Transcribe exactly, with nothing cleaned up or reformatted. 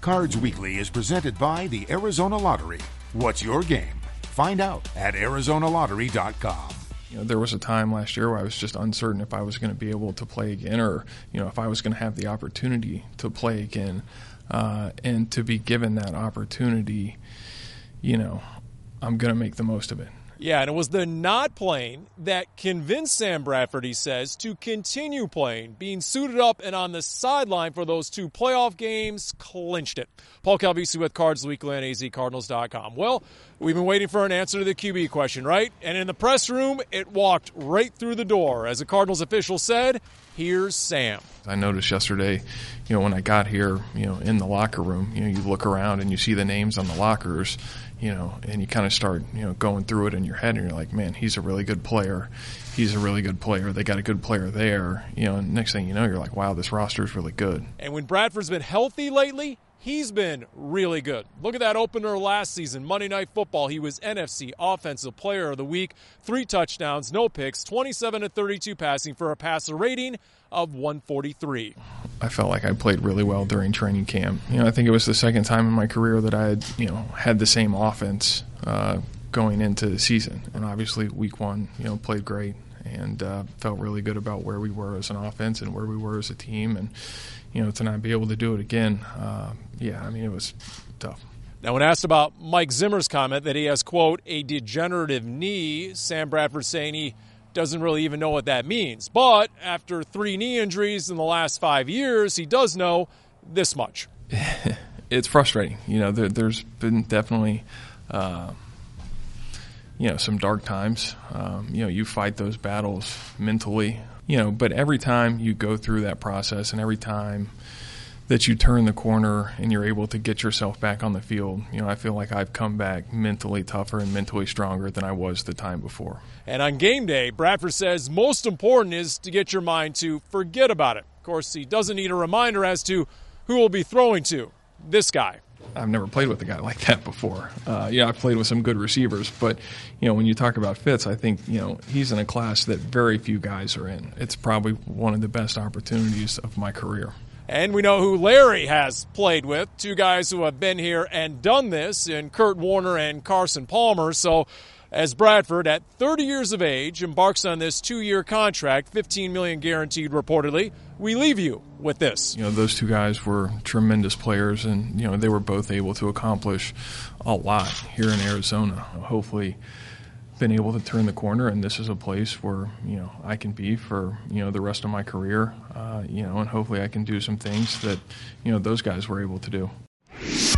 Cards Weekly is presented by the Arizona Lottery. What's your game? Find out at Arizona Lottery dot com. You know, there was a time last year where I was just uncertain if I was going to be able to play again, or you know, if I was going to have the opportunity to play again, uh, and to be given that opportunity, you know, I'm going to make the most of it. Yeah, and it was the not playing that convinced Sam Bradford, he says, to continue playing. Being suited up and on the sideline for those two playoff games clinched it. Paul Calvisi with Cards Weekly on A Z Cardinals dot com. Well, we've been waiting for an answer to the Q B question, right? And in the press room, it walked right through the door. As a Cardinals official said, here's Sam. I noticed yesterday, you know, when I got here, you know, in the locker room, you know, you look around and you see the names on the lockers, you know, and you kind of start, you know, going through it in your head, and you're like, man, he's a really good player. He's a really good player. They got a good player there. You know, and next thing you know, you're like, wow, this roster is really good. And when Bradford's been healthy lately, he's been really good. Look at that opener last season, Monday Night Football. He was N F C Offensive Player of the Week, three touchdowns, no picks, twenty-seven to thirty-two passing for a passer rating of one forty-three. I felt like I played really well during training camp. You know, I think it was the second time in my career that I had, you know, had the same offense uh, going into the season. And obviously week one, you know, played great and uh, felt really good about where we were as an offense and where we were as a team. And, you know, to not be able to do it again, uh, yeah, I mean, it was tough. Now, when asked about Mike Zimmer's comment that he has, quote, a degenerative knee, Sam Bradford saying he doesn't really even know what that means. But after three knee injuries in the last five years, he does know this much. It's frustrating. You know, there, there's been definitely, uh, you know, some dark times. Um, you know, you fight those battles mentally, you know, but every time you go through that process and every time that you turn the corner and you're able to get yourself back on the field, you know, I feel like I've come back mentally tougher and mentally stronger than I was the time before. And on game day, Bradford says most important is to get your mind to forget about it. Of course, he doesn't need a reminder as to who will be throwing to. This guy. I've never played with a guy like that before. Uh, yeah, I've played with some good receivers, but, you know, when you talk about Fitz, I think, you know, he's in a class that very few guys are in. It's probably one of the best opportunities of my career. And we know who Larry has played with, two guys who have been here and done this in Kurt Warner and Carson Palmer. So as Bradford, at thirty years of age, embarks on this two-year contract, fifteen million dollars guaranteed reportedly, we leave you with this. You know, those two guys were tremendous players, and, you know, they were both able to accomplish a lot here in Arizona. Hopefully been able to turn the corner, and this is a place where, you know, I can be for, you know, the rest of my career, uh, you know, and hopefully I can do some things that, you know, those guys were able to do.